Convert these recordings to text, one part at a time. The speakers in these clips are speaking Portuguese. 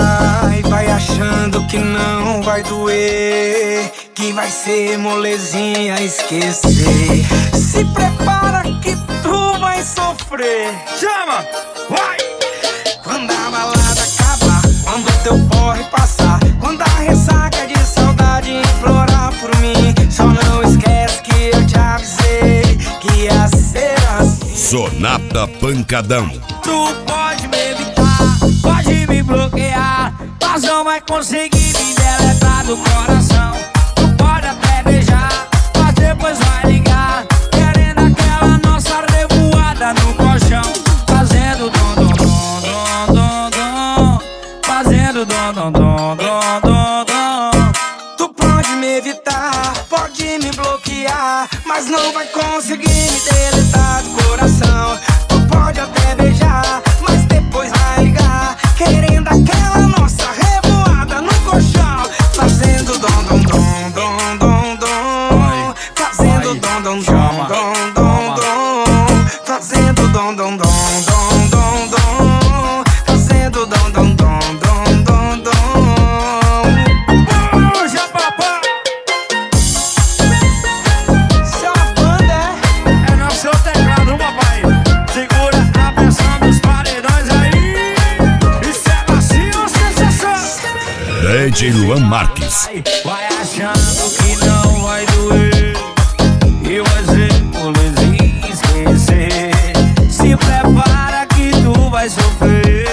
Ai, vai achando que não vai doer, que vai ser molezinha esquecer. Se prepara que tu vai sofrer. Chama! Vai! Quando a balada acabar, quando teu porre passar, quando a ressaca de saudade implorar por mim, só não esquece que eu te avisei que ia ser assim. Sonata Pancadão. Tu pode me evitar, pode me bloquear, mas não vai conseguir me deletar do coração. Tu pode até beijar, mas depois vai ligar, querendo aquela nossa revoada no colchão, fazendo dom dom dom dom dom dom, fazendo dom dom dom dom dom dom. Tu pode me evitar, pode me bloquear, mas não vai conseguir me deletar do coração. Tu pode até beijar, mas depois vai ligar, querendo aquela nossa revoada no colchão, fazendo dom dom dom dom dom dom, fazendo dom dom dom dom dom dom, fazendo dom dom dom dom dom dom, fazendo dom dom dom dom dom dom. Puxa, papá! Isso é uma banda, é no seu teclado, papai. Segura a pressão dos paredões aí. Isso é vacilo, sensação. DJ Luan Marques. Vai achando que não vai doer, e vai ser molezinha esquecer. Se prepara que tu vai sofrer.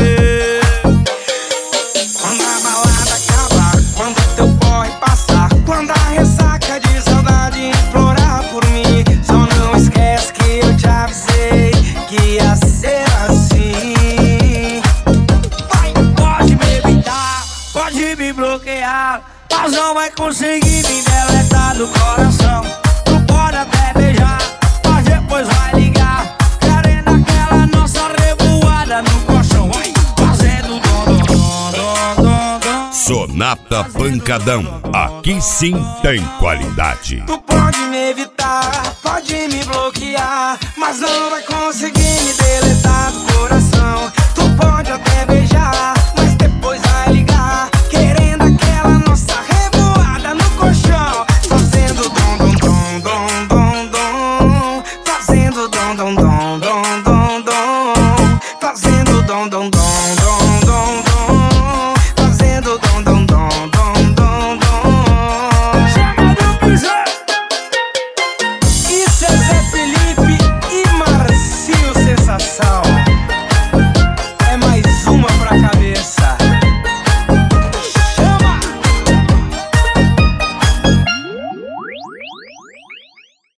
Quando a balada acabar, quando teu porre passar, quando a ressaca de saudade implorar por mim, só não esquece que eu te avisei que ia ser assim. Vai, pode me evitar, pode me bloquear, mas não vai conseguir me deletar do coração. Tu pode até beijar, mas depois vai ligar, querendo aquela nossa revoada no colchão. Vai, fazendo dom dom dom dom dom. Sonata Pancadão. Aqui sim tem qualidade. Tu pode me evitar, pode me bloquear, mas não vai conseguir me deletar do coração. Tu pode até beijar, mas depois vai ligar, querendo aquela nossa revoada no colchão, fazendo dom dom dom dom dom dom, fazendo dom dom dom dom dom dom, fazendo dom dom dom dom.